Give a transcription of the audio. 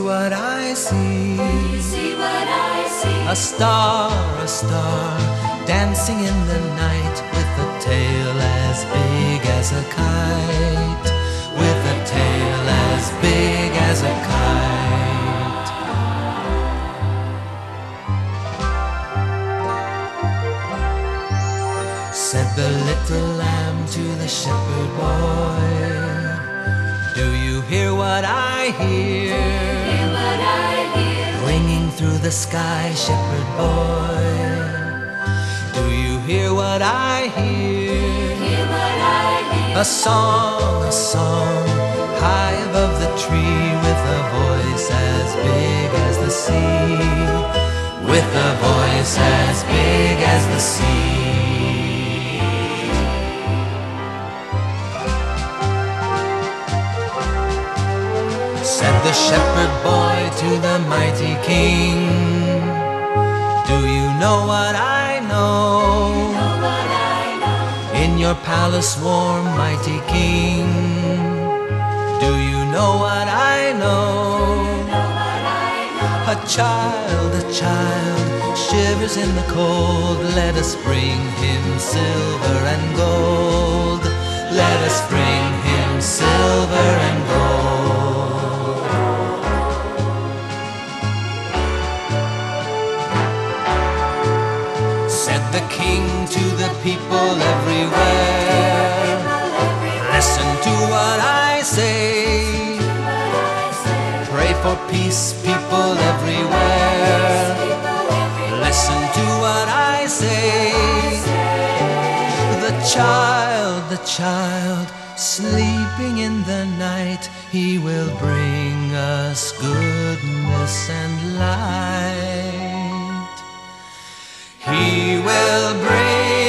what I see? A star, dancing in the night, with a tail as big as a kite, with a tail as big as a kite. Said the little lamb to the shepherd boy, do you hear what I hear? Ringing through the sky, shepherd boy, do you hear what I hear? A song, high above the tree, with a voice as big as the sea, with a voice as big as the sea. Said the shepherd boy to the mighty king, do you know what I know? In your palace warm, mighty king, do you know what I know? A child shivers in the cold, let us bring him silver and gold, let us bring him silver and gold. Said the king to the people everywhere, listen to what I say, pray for peace, people everywhere, listen to what I say. The child, sleeping in the night, he will bring us goodness and light. He will bring